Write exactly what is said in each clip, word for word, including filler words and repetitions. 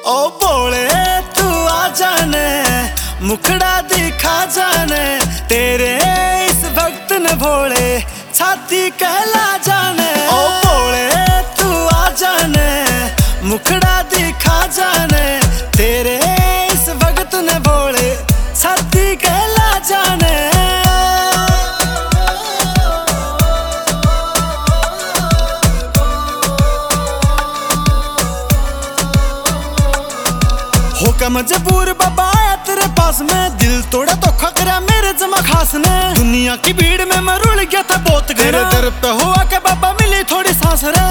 ओ बोले तू आ जाने, मुखड़ा दिखा जाने, तेरे इस वक्त न भोले छाती कहला जाने। ओ बोले तू आ जाने, मुखड़ा दिखा जाने, तेरे इस वक्त न भोले छाती कहला जाने। होके मजबूर बाबा आया तेरे पास में, दिल तोड़ा धोखा करा मेरे जमा खास ने। दुनिया की भीड़ में मैं रुल गया था बहुत, तेरे दर पे हुआ के बाबा मिली थोड़ी सांस रे।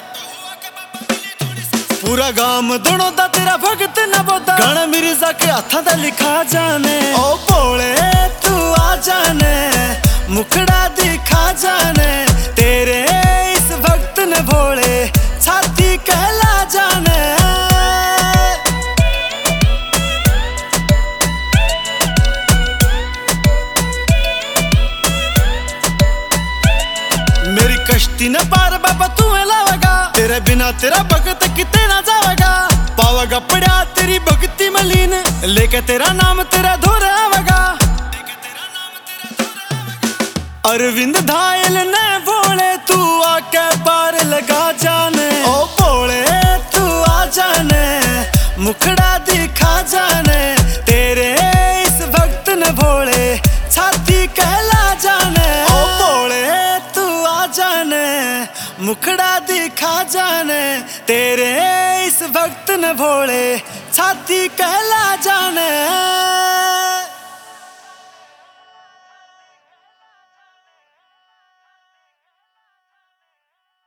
पूरा गाम दोनों दा तेरा भगत न बोदा, गाना मिर्जा के हाथा दा लिखा जाने। ओ बोले तू आ जाने, मुखड़ा दिखा जाने, तेरे इस वक्त न भोले छाती कहला जाने। मेरी कश्ती न पार बाबा तू लावेगा, तेरे बिना तेरा भगत किते ना जावेगा। पावेगा पड़ा तेरी भक्ति मलीन, लेके तेरा नाम तेरा धोरा आवेगा। अरविंद धायल ने बोले तू आके पार लगा जाने। ओ बोले तू आ जाने, मुखड़ा दिखा जाने, तेरे इस वक्त न भोले छाती कहला जाने। ओ बोले जाने, मुखड़ा दिखा जाने, तेरे इस वक्त न भोले छाती कहला जाने।